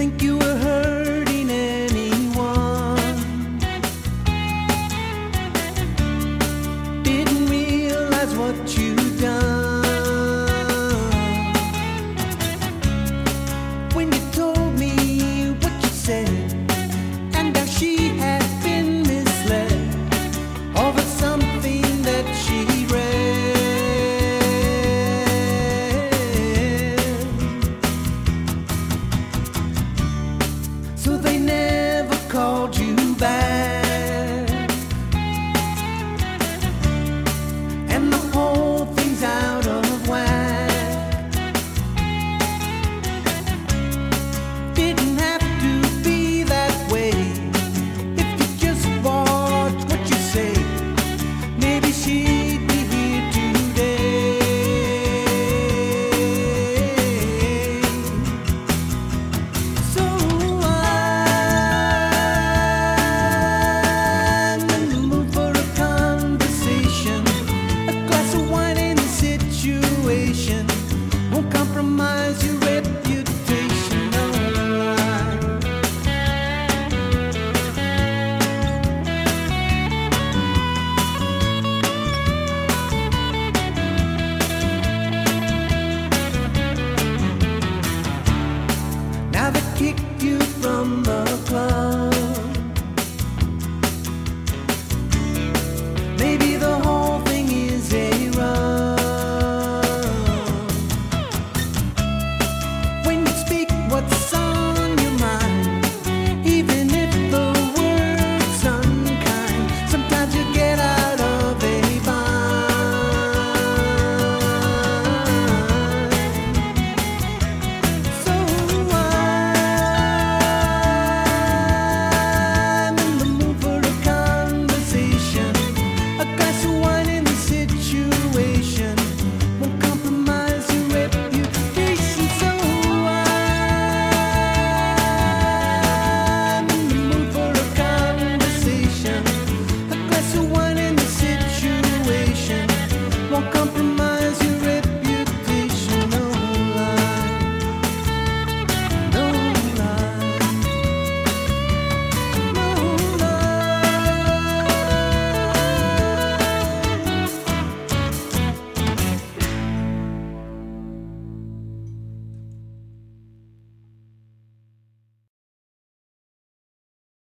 think you were hurting anyone. Didn't realize what you'd done. When you told me what you said, and how she had been misled over something that she read. So they never called you back, and the whole thing's out of whack. Didn't have to be that way. If you just watch what you say, maybe she'd be here today. So I'm in the mood for a conversation, a glass of wine in the situation. Won't compromise your reputation, no lie. Now they kicked you from the club.